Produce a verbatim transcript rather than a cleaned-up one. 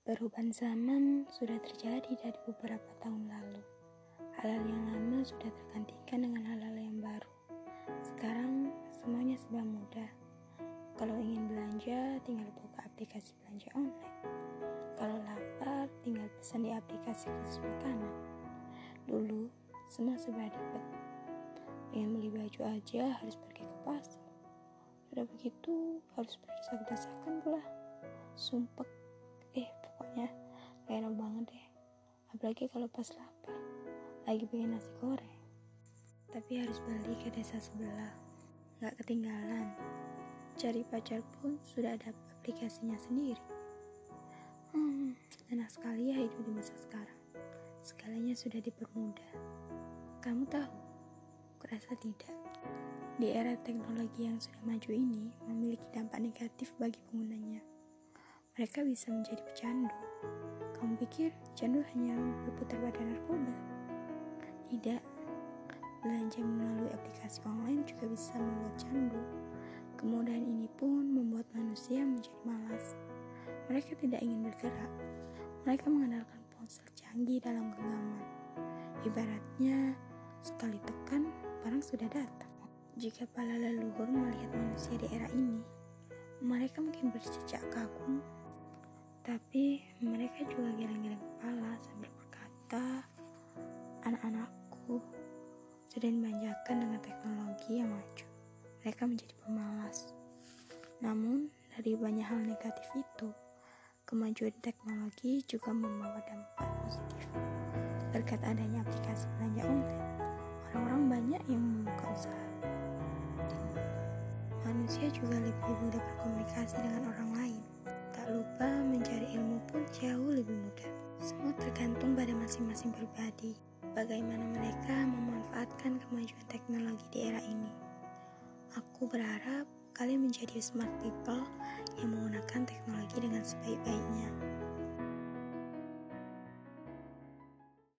Perubahan zaman sudah terjadi dari beberapa tahun lalu. Hal-hal yang lama sudah tergantikan dengan hal-hal yang baru. Sekarang semuanya serba mudah. Kalau ingin belanja, tinggal buka aplikasi belanja online. Kalau lapar, tinggal pesan di aplikasi khusus makanan. Dulu, semua serba ribet. Ingin beli baju aja harus pergi ke pasar. Sudah begitu, harus berdesak-desakan pula. Sumpek. Eh, pokoknya gak enak banget deh. Apalagi kalau pas lapar, lagi pengen nasi goreng. Tapi harus balik ke desa sebelah. Gak ketinggalan. Cari pacar pun sudah ada aplikasinya sendiri. Hmm, enak sekali ya hidup di masa sekarang. Segalanya sudah dipermudah. Kamu tahu? Kurasa tidak. Di era teknologi yang sudah maju ini memiliki dampak negatif bagi penggunanya. Mereka bisa menjadi pecandu. Kamu pikir candu hanya berputar pada narkoba? Tidak. Belanja melalui aplikasi online juga bisa membuat candu. Kemudahan ini pun membuat manusia menjadi malas. Mereka tidak ingin bergerak. Mereka mengandalkan ponsel canggih dalam genggaman. Ibaratnya, sekali tekan, barang sudah datang. Jika para leluhur melihat manusia di era ini, mereka mungkin bercecak kagum. Tapi mereka juga geleng-geleng kepala sambil berkata, anak-anakku sudah dimanjakan dengan teknologi yang maju. Mereka menjadi pemalas. Namun, dari banyak hal negatif itu, kemajuan teknologi juga membawa dampak positif. Berkat adanya aplikasi belanja online, orang-orang banyak yang membuka usaha. Manusia juga lebih mudah berkomunikasi dengan orang lain. Tak lupa mencari ilmu pun jauh lebih mudah. Semua tergantung pada masing-masing pribadi. Bagaimana mereka memanfaatkan kemajuan teknologi di era ini. Aku berharap kalian menjadi smart people yang menggunakan teknologi dengan sebaik-baiknya.